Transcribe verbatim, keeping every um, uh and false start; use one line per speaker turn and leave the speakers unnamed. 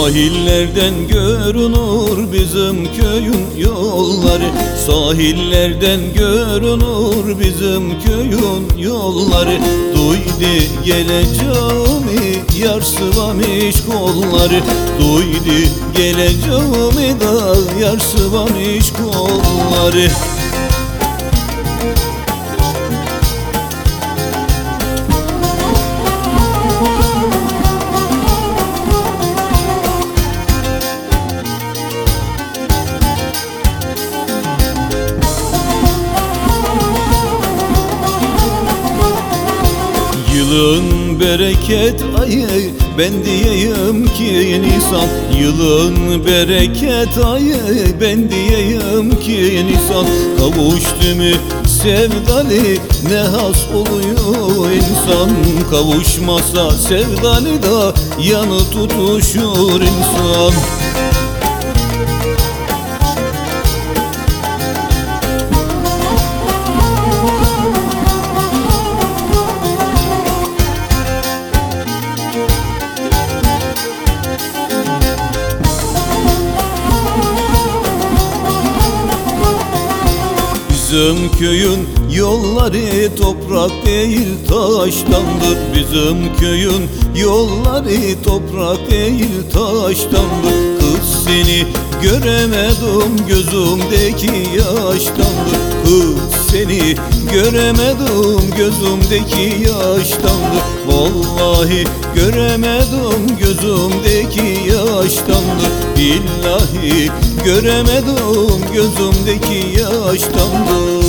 Sahillerden görünür bizim köyün yolları, sahillerden görünür bizim köyün yolları. Duydu geleceğimi yar sıvamış kolları, duydu geleceğimi da yar sıvamış kolları. Yılın bereket ayı ben diyeyim ki Nisan, yılın bereket ayı ben diyeyim ki Nisan. Kavuştu mu sevdalı ne has oluyor insan, kavuşmasa sevdalı da yanı tutuşur insan. Bizim köyün yolları toprak değil taştandır, bizim köyün yolları toprak değil taştandır. Kız seni göremedim gözümdeki yaştandır, kız seni göremedim gözümdeki yaştandır. Vallahi göremedim gözümdeki yaştandır, billahi göremedim gözümdeki yaştandır.